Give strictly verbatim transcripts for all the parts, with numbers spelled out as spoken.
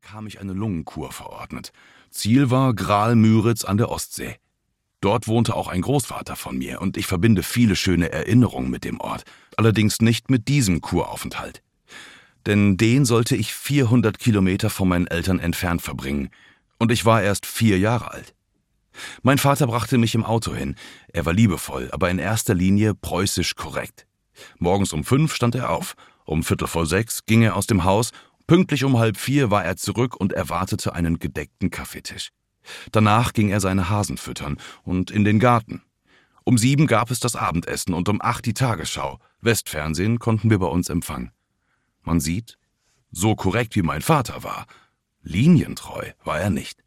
bekam ich eine Lungenkur verordnet. Ziel war Graal-Müritz an der Ostsee. Dort wohnte auch ein Großvater von mir und ich verbinde viele schöne Erinnerungen mit dem Ort, allerdings nicht mit diesem Kuraufenthalt. Denn den sollte ich vierhundert Kilometer von meinen Eltern entfernt verbringen und ich war erst vier Jahre alt. Mein Vater brachte mich im Auto hin. Er war liebevoll, aber in erster Linie preußisch korrekt. Morgens um fünf stand er auf, um viertel vor sechs ging er aus dem Haus, pünktlich um halb vier war er zurück und erwartete einen gedeckten Kaffeetisch. Danach ging er seine Hasen füttern und in den Garten. Um sieben gab es das Abendessen und um acht die Tagesschau. Westfernsehen konnten wir bei uns empfangen. Man sieht, so korrekt wie mein Vater war, linientreu war er nicht.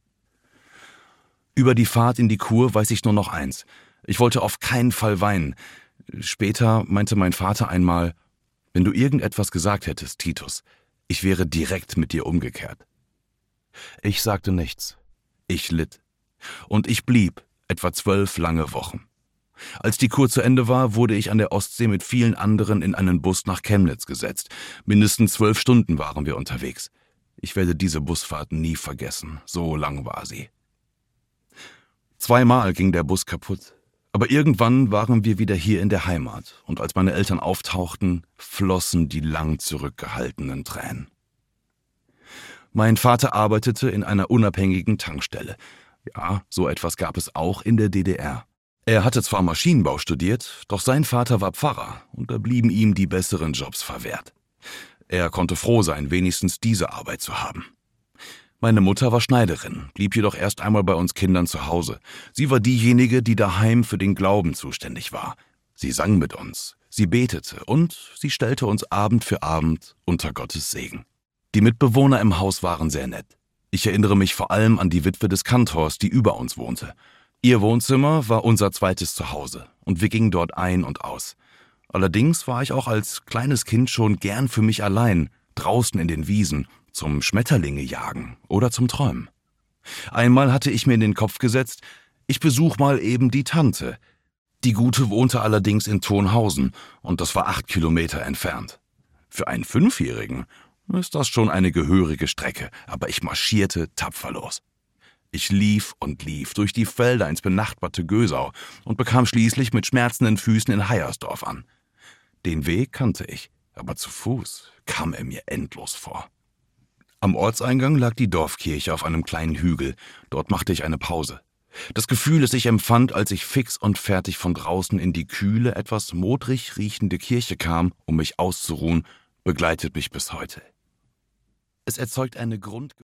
Über die Fahrt in die Kur weiß ich nur noch eins. Ich wollte auf keinen Fall weinen. Später meinte mein Vater einmal, wenn du irgendetwas gesagt hättest, Titus, ich wäre direkt mit dir umgekehrt. Ich sagte nichts. Ich litt. Und ich blieb etwa zwölf lange Wochen. Als die Kur zu Ende war, wurde ich an der Ostsee mit vielen anderen in einen Bus nach Chemnitz gesetzt. Mindestens zwölf Stunden waren wir unterwegs. Ich werde diese Busfahrt nie vergessen. So lang war sie. Zweimal ging der Bus kaputt. Aber irgendwann waren wir wieder hier in der Heimat. Und als meine Eltern auftauchten, flossen die lang zurückgehaltenen Tränen. Mein Vater arbeitete in einer unabhängigen Tankstelle. Ja, so etwas gab es auch in der D D R. Er hatte zwar Maschinenbau studiert, doch sein Vater war Pfarrer und da blieben ihm die besseren Jobs verwehrt. Er konnte froh sein, wenigstens diese Arbeit zu haben. Meine Mutter war Schneiderin, blieb jedoch erst einmal bei uns Kindern zu Hause. Sie war diejenige, die daheim für den Glauben zuständig war. Sie sang mit uns, sie betete und sie stellte uns Abend für Abend unter Gottes Segen. Die Mitbewohner im Haus waren sehr nett. Ich erinnere mich vor allem an die Witwe des Kantors, die über uns wohnte. Ihr Wohnzimmer war unser zweites Zuhause und wir gingen dort ein und aus. Allerdings war ich auch als kleines Kind schon gern für mich allein, draußen in den Wiesen, zum Schmetterlinge jagen oder zum Träumen. Einmal hatte ich mir in den Kopf gesetzt, ich besuch mal eben die Tante. Die Gute wohnte allerdings in Thonhausen und das war acht Kilometer entfernt. Für einen Fünfjährigen ist das schon eine gehörige Strecke, aber ich marschierte tapfer los. Ich lief und lief durch die Felder ins benachbarte Gösau und bekam schließlich mit schmerzenden Füßen in Heiersdorf an. Den Weg kannte ich, aber zu Fuß kam er mir endlos vor. Am Ortseingang lag die Dorfkirche auf einem kleinen Hügel. Dort machte ich eine Pause. Das Gefühl, das ich empfand, als ich fix und fertig von draußen in die kühle, etwas modrig riechende Kirche kam, um mich auszuruhen, begleitet mich bis heute. Es erzeugt eine Grund